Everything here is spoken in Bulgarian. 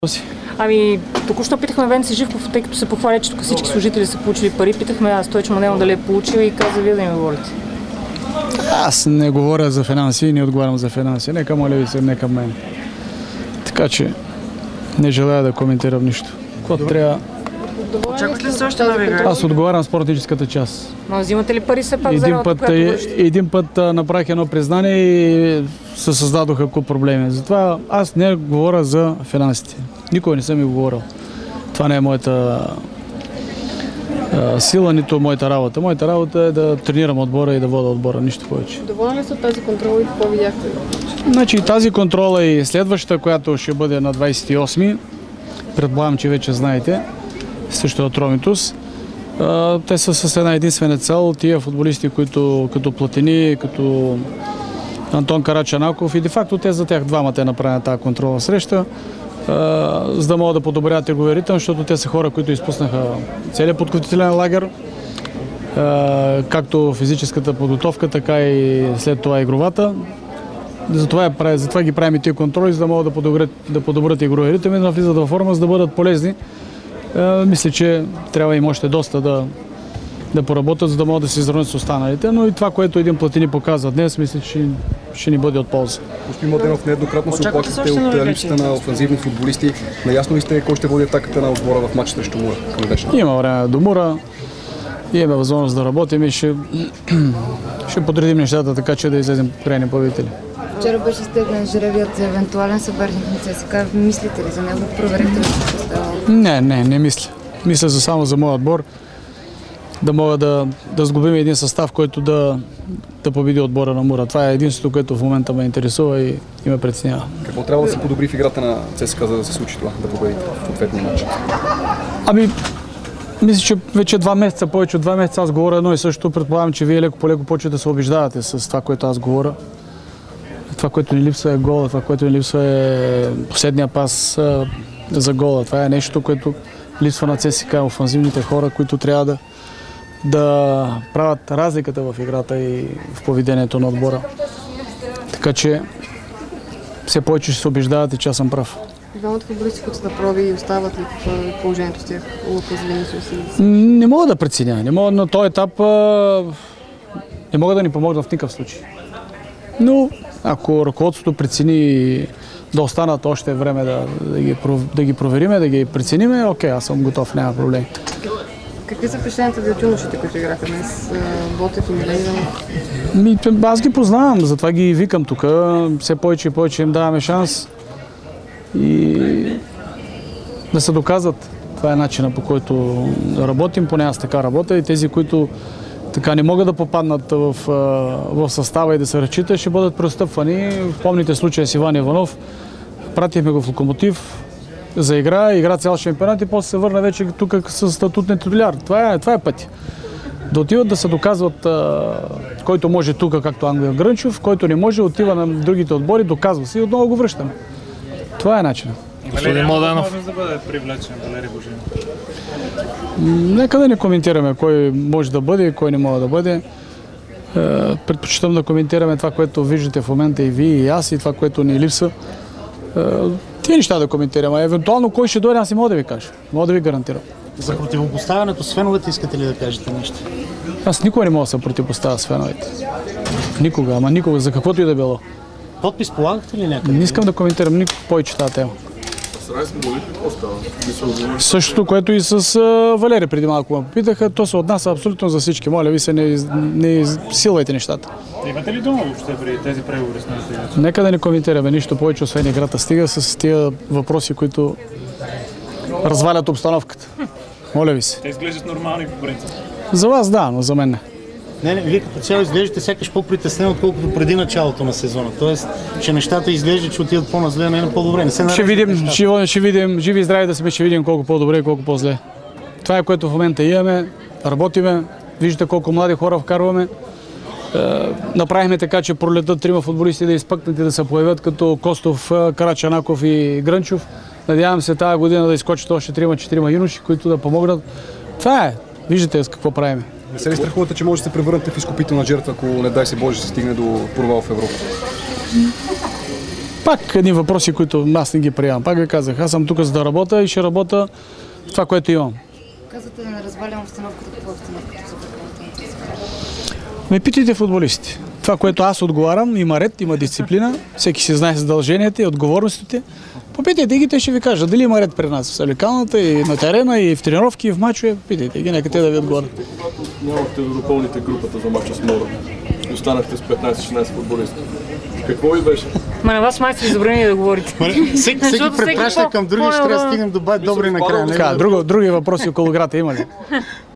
Ами, току-що питахме Венци Живков, тъй като се похваля, че тук всички служители са получили пари. Питахме Стойчо Манелов дали е получил и каза вие да ми говорите. Аз не говоря за финанси и не отговарям за финанси. Не към Олеви, не към мен. Така че не желая да коментирам нищо. Каквото трябва... Очаквате ли се още да ви играете? Аз отговарям с спортническата част. Но взимате ли пари все пак за работа, която вършите? Един път направих едно признание и се създадоха куп проблеми. Затова аз не говоря за финансите. Никой не съм ми говорил. Това не е моята сила, нито моята работа. Моята работа е да тренирам отбора и да вода отбора, нищо повече. Доволен ли са от тази контрола и какво видяхте? Значи тази контрола и следващата, която ще бъде на 28-ми, предполагам, че вече знаете, също от Ромитус. Те са с една единствена цел, тия футболисти, които като Платини, като Антон Карачанаков и де-факто те за тях двамата е направена тази контрола среща, за да могат да подобрят теговия ритъм, защото те са хора, които изпуснаха целият подготвителен лагер, както физическата подготовка, така и след това игровата. Затова ги правим и тия контроли, за да могат да подобрят игровия ритъм и да навлизат във форма, за да бъдат полезни. Мисля, че трябва им още доста да поработят, за да могат да се изравнят с останалите, но и това, което един Платини показва днес, мисля, че ще ни бъде от полза. Господин Младенов, нееднократно се оплаквате от липсата на офанзивни футболисти. Наясно ли сте кой ще води атаката на отбора в матча срещу Мура? Има време до Мура, имаме възможност да работим и ще подредим нещата така, че да излезем крайни победители. Вчера беше стегнен жребият за евентуален съперник на ЦСКА. Мислите ли за него? Проверихте ли какво става? Не мисля. Мисля само за моят отбор. Да мога да сглобим един състав, който да победи отбора на Мура. Това е единството, което в момента ме интересува и ме притеснява. Какво трябва да се подобри в играта на ЦСКА, за да се случи това, да победите в ответния матч? Мисля, че вече повече от 2 месеца аз говоря едно и също. Предполагам, че вие леко по леко почвате да се убеждавате с това, което аз говоря. Това, което ни липсва е гола, това, което ни липсва е последния пас за гола. Това е нещо, което липсва на ЦСКА, офанзивните хора, които трябва да правят разликата в играта и в поведението на отбора. Така че все повече ще се убеждавате, че аз съм прав. Двамата футболисти, които са да проби и остават ли в положението с тях? Не мога да преценя. На този етап не мога да ни помогна в никакъв случай. Но ако ръководството прецени да останат още време да ги провериме, да ги прецениме, окей, аз съм готов, няма проблем. Какви са впечатленията ви от юношите, които играха днес? Ботев и Милейдън? Аз ги познавам, затова ги викам тук. Все повече и повече им даваме шанс и да се доказват. Това е начинът, по който работим, поне аз така работя и тези, които така не могат да попаднат в състава и да се разчитат, ще бъдат преотстъпвани. Помните случая с Иван Иванов. Пратихме го в Локомотив за игра цял шампионат и после се върна вече тук с статут на титуляр. Това е пътя. Да отиват да се доказват, който може тук, както Ангел Грънчов, който не може, отива на другите отбори, доказва се и отново го връщаме. Това е начинът. Господин Младенов. Да бъде привлечен Валери Божинов? Нека да не коментираме кой може да бъде и кой не може да бъде. Предпочитам да коментираме това, което виждате в момента и вие, и аз, и това, което ни липсва. Тия неща да коментираме. Евентуално кой ще дойде, аз не мога да ви кажа. Мога да ви гарантирам. За противопоставянето с феновете искате ли да кажете нещо? Аз никога не мога да се противопоставя с феновете. Никога, ама никога, за каквото и да било. Подпис полагахте ли някъде? Не искам да коментирам никога повече тази тема. Същото, което и с Валери преди малко ме попитаха, то се отнася абсолютно за всички. Моля ви се, не силвайте нещата. Имате ли дума въобще при тези преговори с нас? Нека да не коментираме нищо повече, освен играта. Стига с тия въпроси, които развалят обстановката. Моля ви се. Те изглеждат нормални по принцип. За вас да, но за мен не. Не, вие като цяло изглеждате сякаш по-притеснен, отколкото преди началото на сезона. Тоест, че нещата изглеждат, че отиват по-назле, не на по-добре. Ще видим, живи и здрави да сме, ще видим колко по-добре и колко по-зле. Това е което в момента имаме, работиме, виждате колко млади хора вкарваме. Направихме така, че пролетат 3 футболисти да изпъкнат и да се появят като Костов, Карачанаков и Грънчов. Надявам се тази година да изкочат още 3-4 юноши, които да помогнат. Това е. Виждате с какво правим. Не се ли страхувате, че може да се превърнете в изкупителна жертва, ако не дай се Боже се стигне до провал в Европа? Пак едни въпроси, които аз не ги приемам. Пак ви казах, аз съм тук за да работя и ще работя това, което имам. Казвате да не развалям обстановката, какво обстановката за прекалата? Ме питайте футболисти. Това, което аз отговарям, има ред, има дисциплина, всеки си знае задълженията и отговорностите. Попитайте ги, те ще ви кажат дали има ред при нас в саликалната и на терена, и в тренировки, и в мачове. Попитайте ги, нека те да ви отговорят. Нямахте да допълните групата за мача с Мора. Останахте с 15-16 футболисти. Какво ви беше? Ма на вас май сте забранили да говорите. Всеки препраща към други, ще трябва да стигнем до добри накрая. Други въпроси около играта има ли?